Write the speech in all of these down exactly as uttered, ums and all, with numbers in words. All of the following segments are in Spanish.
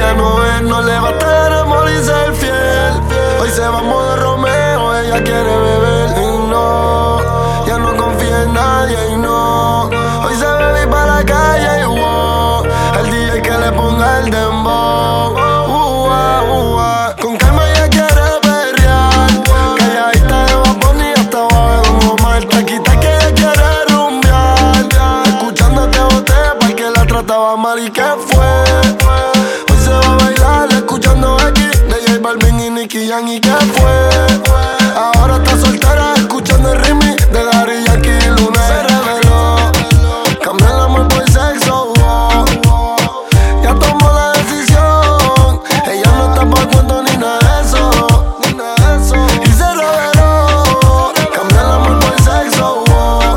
ella no es, no le va a estar amor y ser fiel. Hoy se va a modo Romeo, ella quiere beber y no, ya no confía en nadie y no. Hoy se bebe para la calle y wow, el D J que le ponga el dembow. Uh, uh, uh, con calma ella quiere perrear, calladita de Bad Bunny hasta abajo de Don Omar. Taquita que ella quiere rumbear, escuchándote boté pa' que la trataba mal y que fue. Hoy se va a bailar escuchando X de J Balvin y Nicky Jam y que fue. Ahora está soltera escuchando el remix de Daddy Yankee y Luna. Se reveló, cambió el amor por sexo, oh. Ya tomó la decisión, ella no está pa' cuento ni nada de eso, ni nada de eso. Y se reveló, cambió el amor por sexo, oh.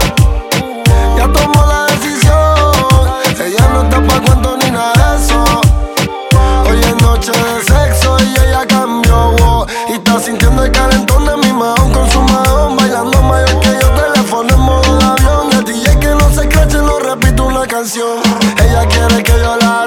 Ya tomó la decisión, ella no está pa' cuento ni nada de eso. Hoy es noche de sexo y ella cambió, oh. Y está sintiendo el calentón de mi mahón con su mahón, bailando mayor que yo, teléfono en modo de avión. El D J que no se crache, no repito una canción. Ella quiere que yo la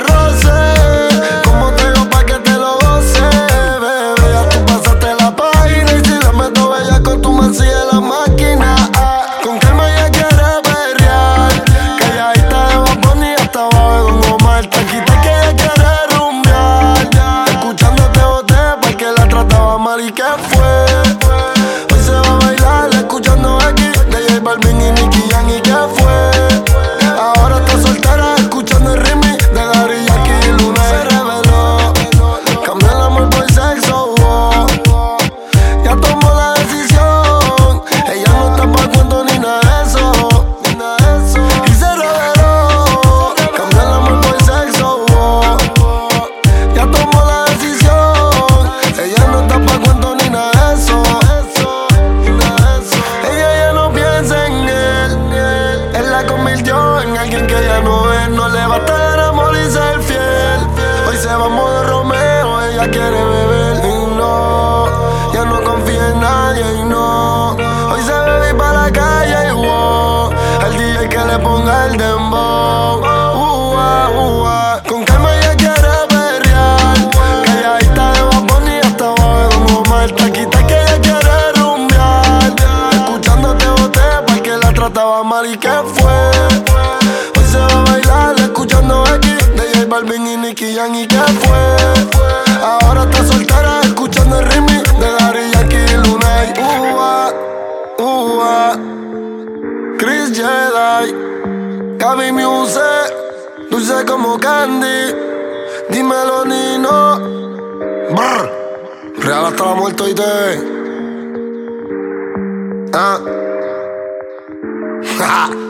roce, como te digo pa' que te lo goce, bebé. Ya tú pasaste la página y si la meto bella con tu man sigue la máquina. Ah, con calma ella quiere perrear, calladita de Bad Bunny hasta abajo de Don Omar. Taquita que ella quiere rumbear, escuchándote boté pa' que la trataba mal y que fue. Hoy se va a bailar escuchando X de J Balvin y Nicky Jam y que fue. Ahora está soltera escuchando el remix de Daddy Yankee y Luna. Se reveló, cambió el amor por sexo, oh. Ya tomó la decisión, ella no está pa' cuento ni nada de eso, ni nada de eso. Y se reveló, cambió el amor por sexo, oh. Ya tomó la decisión, ella no está pa' cuento ni nada de eso, ni nada de eso. Ella ya no piensa en él, él la convirtió en alguien que ella no es. No le va a estar amor y ser fiel. Hoy se va a modo Romeo, ella quiere beber y no, ya no confía en nadie y no. Hoy se bebe para la calle y wow, el D J que le ponga el dembow. Uh, uh, uh, uh. Con calma ella quiere perrear, calladita de Bad Bunny hasta abajo de Don Omar. Taquita que ella quiere rumbear, escuchándote boté pa' que la trataba mal y que fue. Hoy se va a bailar escuchando X de J Balvin y Nicky Jam y que fue. Ahora está soltera escuchando el remix de Daddy Yankee y Luna. Uh, uh, uh. Chris Jedi, Gaby Music, dulce como candy. Dímelo Nino, brr, real hasta la muerte y te. Ah.